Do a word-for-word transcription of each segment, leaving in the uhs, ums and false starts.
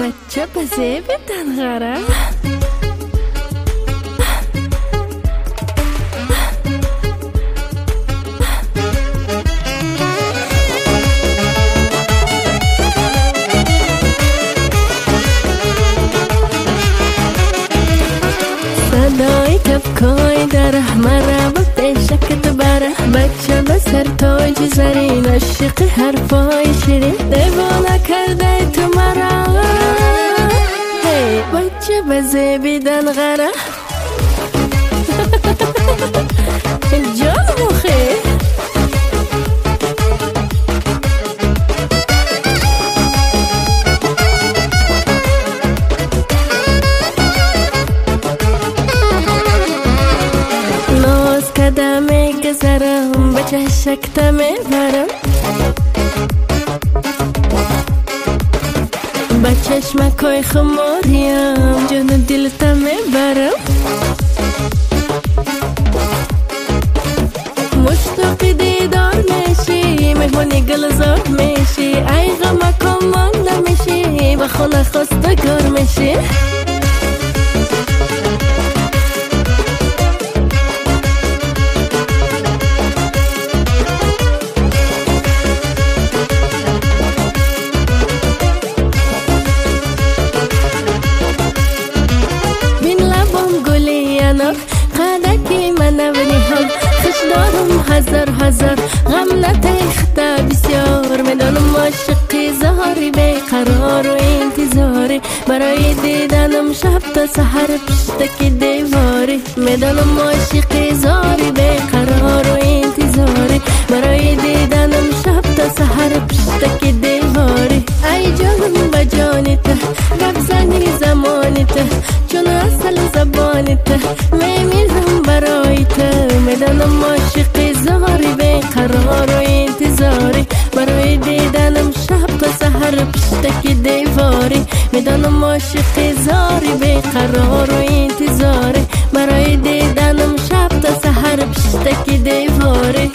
بچه بزه بدن غره صدای کفکای دره مره با پیشکت بره بچه به سر تاج زرین عاشق حرفای شیرین دیوانه کرده تو مرا هی بچه بزه بیدن غره جان مخی کدامه گذرم به چشکتم برم با چشمکای خماریم جون دلتم برم مشتاق دیدار میشی مهمونی گلزار میشی ای غمکم من نمیشی با خونه خواستگار میشی قدکی من نبینی هم خوش دارم هزار هزار غم نتیخته بسیار میدانم عاشقی زهاری بیقرار و انتظاری برای دیدنم شب تا سحر پشتکی دیواری میدانم عاشقی زهاری بیقرار و انتظاری برای دیدنم شب تا سحر پشتکی دیواری ای جانم با جانی ته گپ زنی زمانی ته چون اصل زبانی ته میمیرم برای ته میدانم عاشقی زهاری بیقرار و انتظاری برای دیدنم شب تا سحر پشتکی دیواری میدانم عاشقی زهاری بیقرار و انتظاری برای دیدنم شب تا سحر پشتکی دیواری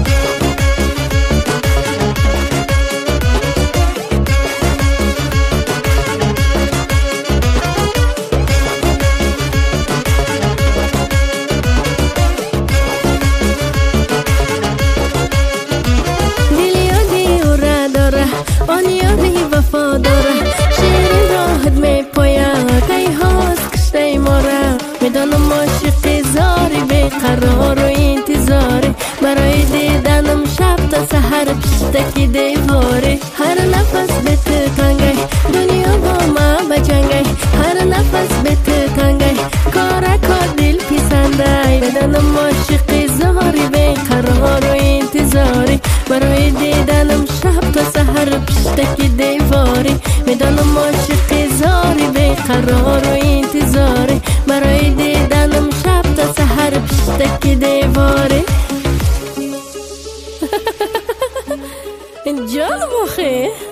آن یاری وفا داره شیرین راحت می پاید ای هاست کشته ماره میدانم عاشقی زاری بیقرار و انتظاری برای دیدنم شب تا سحر پشتکی دیواری هر نفس به تو تنگی دنیا با ما بجنگی هر نفس به تو تنگی کار کار دل پیسنده میدانم عاشقی زاری بیقرار و انتظاری برای دیدنم شب تا سحر پشتکی دیواری میدانم عاشقی زاری بیقرار و انتظاری برای دیدنم شب تا سحر پشتکی دیواری جان مخی